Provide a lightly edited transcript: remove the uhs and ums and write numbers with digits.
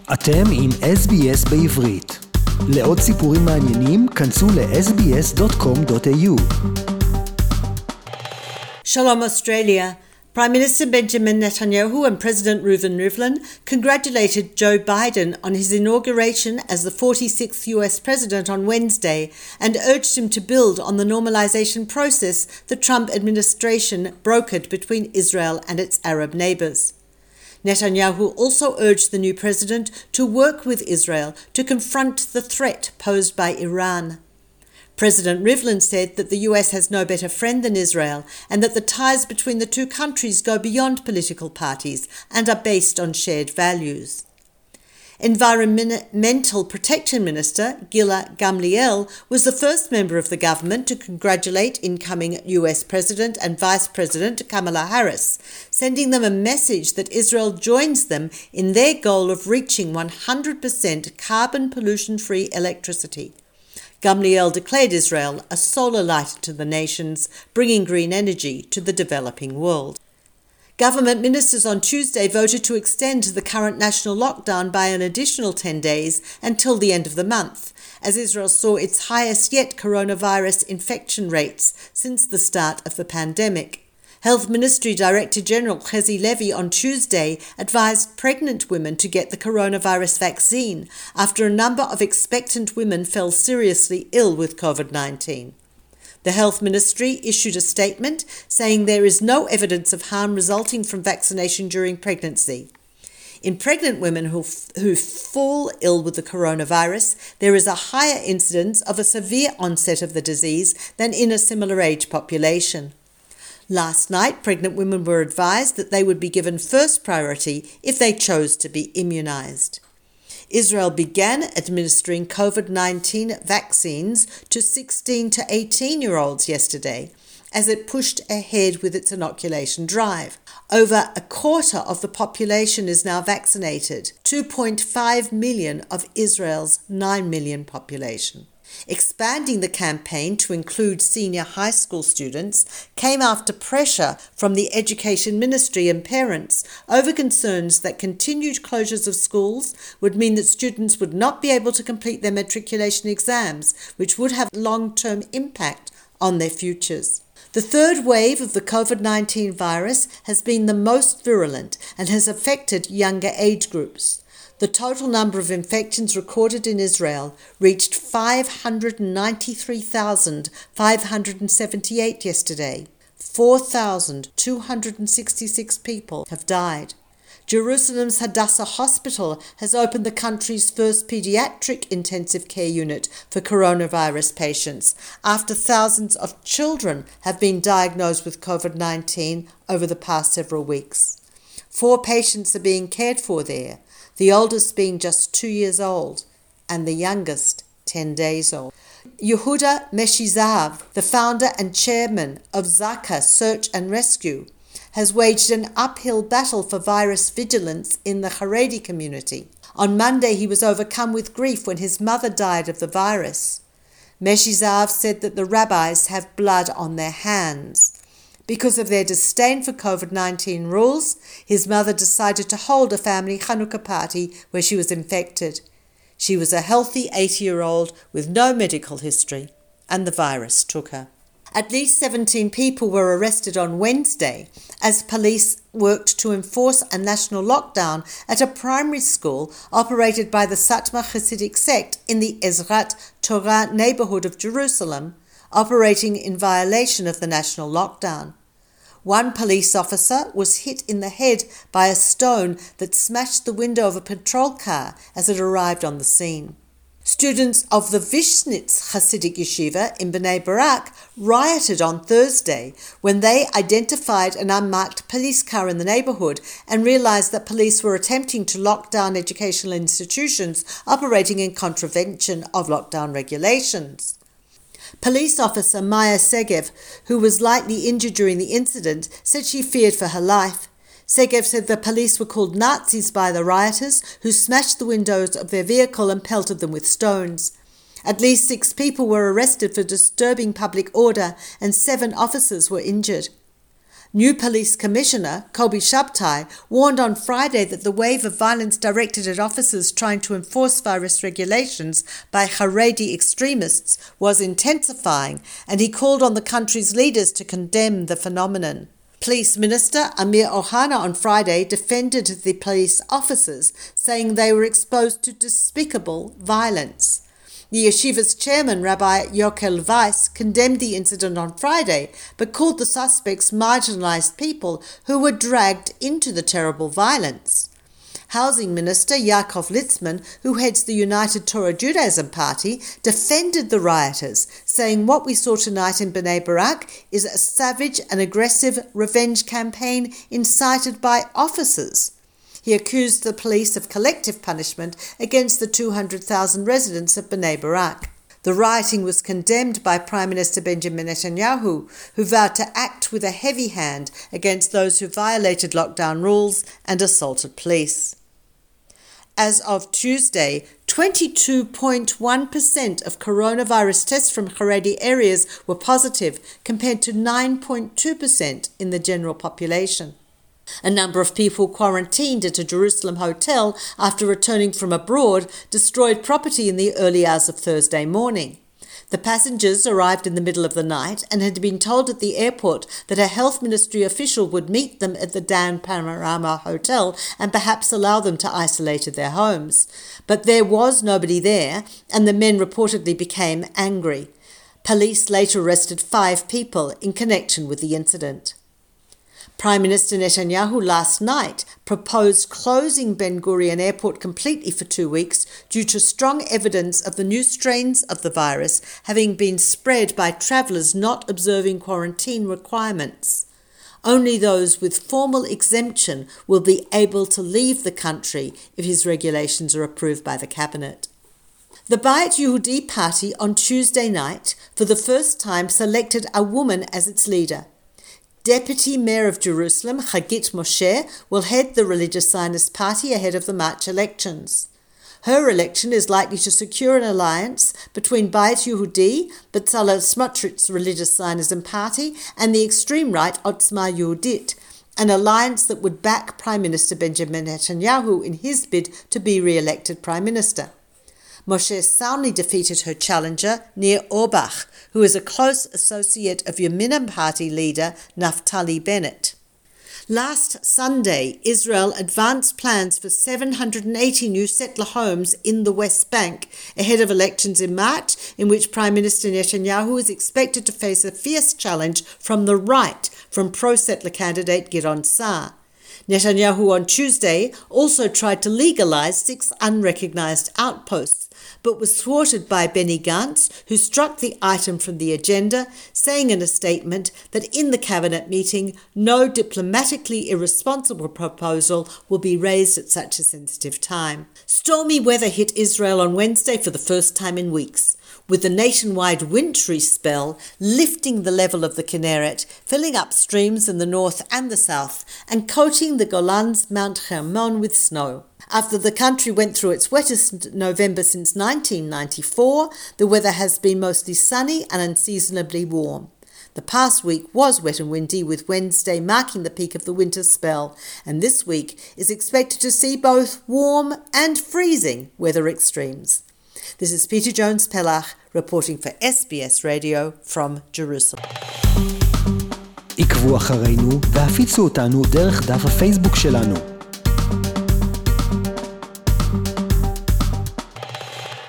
אתם עם SBS בעברית. לעוד סיפורים מעניינים, כנסו ל-sbs.com.au. Shalom Australia. Prime Minister Benjamin Netanyahu and President Reuven Rivlin congratulated Joe Biden on his inauguration as the 46th US president on Wednesday and urged him to build on the normalization process the Trump administration brokered between Israel and its Arab neighbors. Netanyahu also urged the new president to work with Israel to confront the threat posed by Iran. President Rivlin said that the US has no better friend than Israel and that the ties between the two countries go beyond political parties and are based on shared values. Environmental Protection Minister Gila Gamliel was the first member of the government to congratulate incoming US President and Vice President Kamala Harris, sending them a message that Israel joins them in their goal of reaching 100% carbon pollution-free electricity. Gamliel declared Israel a solar light to the nations, bringing green energy to the developing world. Government ministers on Tuesday voted to extend the current national lockdown by an additional 10 days until the end of the month, as Israel saw its highest yet coronavirus infection rates since the start of the pandemic. Health Ministry Director General Chezi Levi on Tuesday advised pregnant women to get the coronavirus vaccine after a number of expectant women fell seriously ill with COVID-19. The Health Ministry issued a statement saying there is no evidence of harm resulting from vaccination during pregnancy. In pregnant women who fall ill with the coronavirus, there is a higher incidence of a severe onset of the disease than in a similar age population. Last night, pregnant women were advised that they would be given first priority if they chose to be immunized. Israel began administering COVID-19 vaccines to 16 to 18-year-olds yesterday as it pushed ahead with its inoculation drive. Over a quarter of the population is now vaccinated, 2.5 million of Israel's 9 million population. Expanding the campaign to include senior high school students came after pressure from the Education Ministry and parents over concerns that continued closures of schools would mean that students would not be able to complete their matriculation exams, which would have long-term impact on their futures. The third wave of the COVID-19 virus has been the most virulent and has affected younger age groups. The total number of infections recorded in Israel reached 593,578 yesterday. 4,266 people have died. Jerusalem's Hadassah Hospital has opened the country's first pediatric intensive care unit for coronavirus patients after thousands of children have been diagnosed with COVID-19 over the past several weeks. 4 patients are being cared for there, the oldest being just 2 years old and the youngest 10 days old. Yehuda Meshizav, the founder and chairman of Zaka Search and Rescue, has waged an uphill battle for virus vigilance in the Haredi community. On Monday, he was overcome with grief when his mother died of the virus. Meshizav said that the rabbis have blood on their hands. Because of their disdain for COVID-19 rules, his mother decided to hold a family Hanukkah party where she was infected. She was a healthy 80-year-old with no medical history, and the virus took her. At least 17 people were arrested on Wednesday as police worked to enforce a national lockdown at a primary school operated by the Satmar Hasidic sect in the Ezrat Torah neighborhood of Jerusalem, operating in violation of the national lockdown. One police officer was hit in the head by a stone that smashed the window of a patrol car as it arrived on the scene. Students of the Vishnitz Hasidic Yeshiva in Bnei Barak rioted on Thursday when they identified an unmarked police car in the neighborhood and realized that police were attempting to lock down educational institutions operating in contravention of lockdown regulations. Police officer Maya Segev, who was lightly injured during the incident, said she feared for her life. Segev said the police were called Nazis by the rioters, who smashed the windows of their vehicle and pelted them with stones. At least 6 people were arrested for disturbing public order and 7 officers were injured. New Police Commissioner Kobi Shabtai warned on Friday that the wave of violence directed at officers trying to enforce virus regulations by Haredi extremists was intensifying, and he called on the country's leaders to condemn the phenomenon. Police Minister Amir Ohana on Friday defended the police officers, saying they were exposed to despicable violence. The yeshiva's chairman, Rabbi Yokel Weiss, condemned the incident on Friday, but called the suspects marginalized people who were dragged into the terrible violence. Housing Minister Yaakov Litzman, who heads the United Torah Judaism Party, defended the rioters, saying what we saw tonight in Bnei Barak is a savage and aggressive revenge campaign incited by officers. He accused the police of collective punishment against the 200,000 residents of Bnei Barak. The rioting was condemned by Prime Minister Benjamin Netanyahu, who vowed to act with a heavy hand against those who violated lockdown rules and assaulted police. As of Tuesday, 22.1% of coronavirus tests from Haredi areas were positive, compared to 9.2% in the general population. A number of people quarantined at a Jerusalem hotel after returning from abroad destroyed property in the early hours of Thursday morning. The passengers arrived in the middle of the night and had been told at the airport that a health ministry official would meet them at the Dan Panorama Hotel and perhaps allow them to isolate at their homes. But there was nobody there, and the men reportedly became angry. Police later arrested 5 people in connection with the incident. Prime Minister Netanyahu last night proposed closing Ben Gurion Airport completely for 2 weeks due to strong evidence of the new strains of the virus having been spread by travellers not observing quarantine requirements. Only those with formal exemption will be able to leave the country if his regulations are approved by the cabinet. The Bayit Yehudi party on Tuesday night, for the first time, selected a woman as its leader. Deputy Mayor of Jerusalem, Hagit Moshe, will head the religious Zionist party ahead of the March elections. Her election is likely to secure an alliance between Bayit Yehudi, Bezalel Smotrich's religious Zionism party, and the extreme right Otzma Yehudit, an alliance that would back Prime Minister Benjamin Netanyahu in his bid to be re-elected Prime Minister. Moshe soundly defeated her challenger, Nir Orbach, who is a close associate of Yamina Party leader Naftali Bennett. Last Sunday, Israel advanced plans for 780 new settler homes in the West Bank ahead of elections in March, in which Prime Minister Netanyahu is expected to face a fierce challenge from the right from pro-settler candidate Gideon Sa'ar. Netanyahu on Tuesday also tried to legalize 6 unrecognized outposts, but was thwarted by Benny Gantz, who struck the item from the agenda, saying in a statement that in the cabinet meeting, no diplomatically irresponsible proposal will be raised at such a sensitive time. Stormy weather hit Israel on Wednesday for the first time in weeks, with the nationwide wintry spell lifting the level of the Kinneret, filling up streams in the north and the south, and coating the Golan's Mount Hermon with snow. After the country went through its wettest November since 1994, the weather has been mostly sunny and unseasonably warm. The past week was wet and windy, with Wednesday marking the peak of the winter spell, and this week is expected to see both warm and freezing weather extremes. This is Peter Jones-Pellach reporting for SBS Radio from Jerusalem. עקבו אחרינו והפיצו אותנו דרך דף הפייסבוק שלנו.